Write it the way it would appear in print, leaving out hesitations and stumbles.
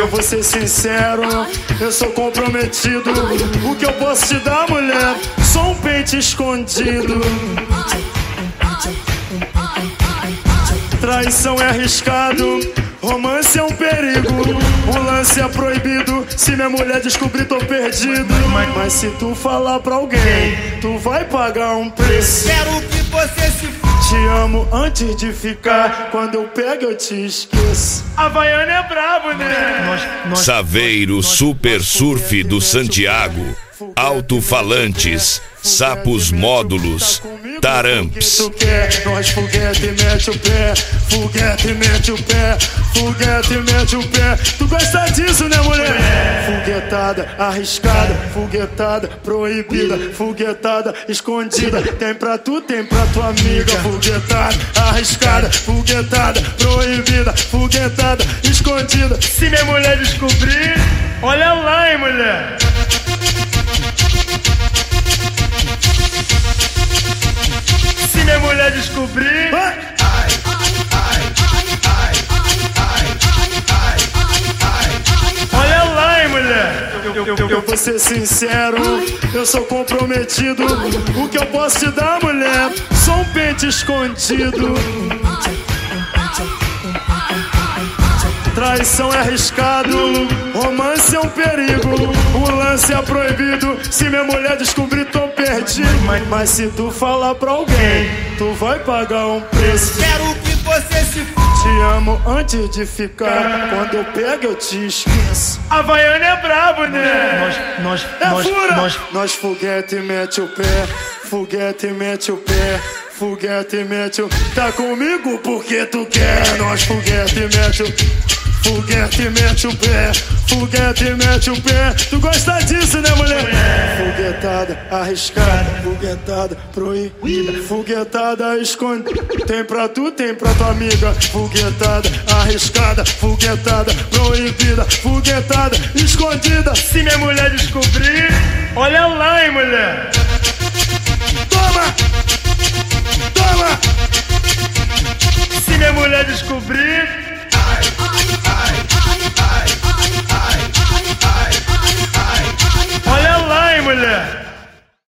Eu vou ser sincero, eu sou comprometido. O que eu posso te dar, mulher? Só um pente escondido. Traição é arriscado, romance é um perigo. O lance é proibido, se minha mulher descobrir tô perdido. Mas se tu falar pra alguém, tu vai pagar um preço. Quero que você se f***. Te amo antes de ficar, quando eu pego eu te esqueço. Havaiana é brabo, né? Saveiro Super Surf do Santiago, alto-falantes, sapos módulos, taramps. Tu quer, nós foguete mete o pé, foguete mete o pé, foguete mete o pé. Tu gosta disso, né, mulher? Foguetada, arriscada, foguetada, proibida, foguetada, escondida. Tem pra tu, tem pra tua amiga. Foguetada, arriscada, foguetada, proibida, foguetada, escondida. Se minha mulher descobrir, olha lá, hein, mulher. Se minha mulher descobrir, olha lá, hein, mulher. Eu vou ser sincero, eu sou comprometido. O que eu posso te dar, mulher? Só um pente escondido. Traição é arriscado, romance é um perigo. O lance é proibido, se minha mulher descobrir tô perdido. Mas se tu falar pra alguém, tu vai pagar um preço. Quero que você se f***. Te amo antes de ficar, quando eu pego eu te esqueço. Havaiana é brabo, né? Nós foguete mete o pé, foguete mete o pé, foguete mete o... Tá comigo porque tu quer. Nós foguete mete o... Foguete mete o pé, foguete mete o pé. Tu gosta disso, né, mulher? Foguetada, arriscada, foguetada, proibida, foguetada, escondida. Tem pra tu, tem pra tua amiga. Foguetada, arriscada, foguetada, proibida, foguetada, escondida. Se minha mulher descobrir, olha lá, hein, mulher. Toma!